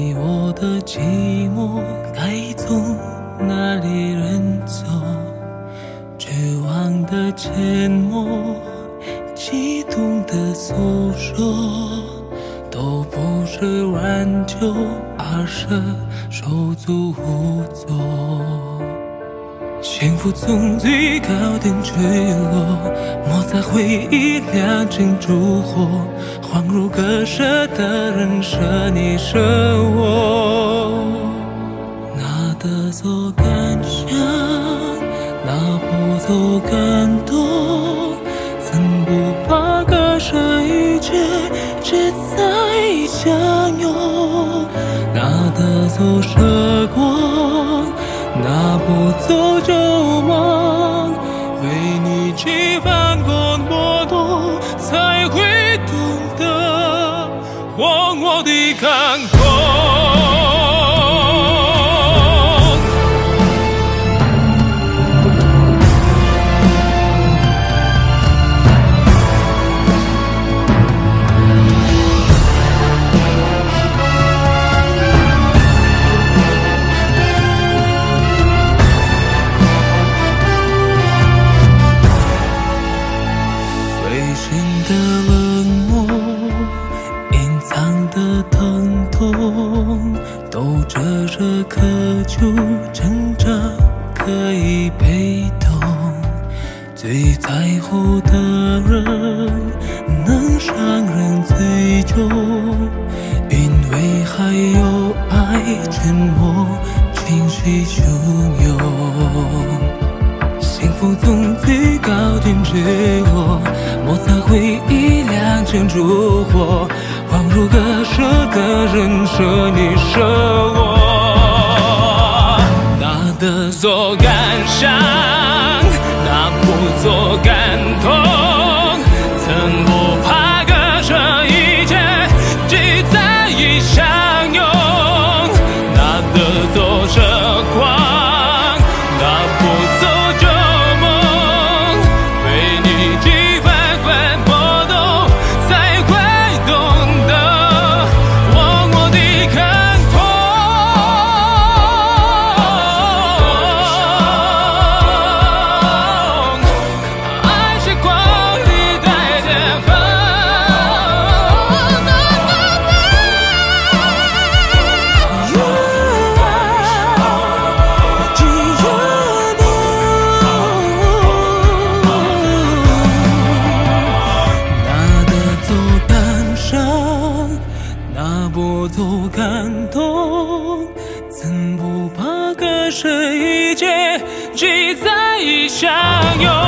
你我的寂寞该从哪里人走？绝望的缄默，激动的诉说，都不是挽救，而是手足无措。幸福从最高点坠落，摩擦回忆酿成烛火，恍如割舍的人舍你舍我。拿得走感想，拿不走感动，怎不怕割舍一切，只在相拥。拿得走时光，拿不走旧梦，为你几番过波动，才会懂得忘我的感动。的冷漠，隐藏的疼痛，都遮着渴求，挣扎可以被动。最在乎的人，能伤人最久，因为还有爱，沉默情绪汹涌。幸福从最高点坠落，摩擦回忆酿成烛火，恍如割舍的人舍你舍我。拿得走感伤，拿不走感动，曾不怕割舍一切，只在意相拥。拿得走时光，拿不走拿不走感动，怎不怕割舍一切，只在意相拥。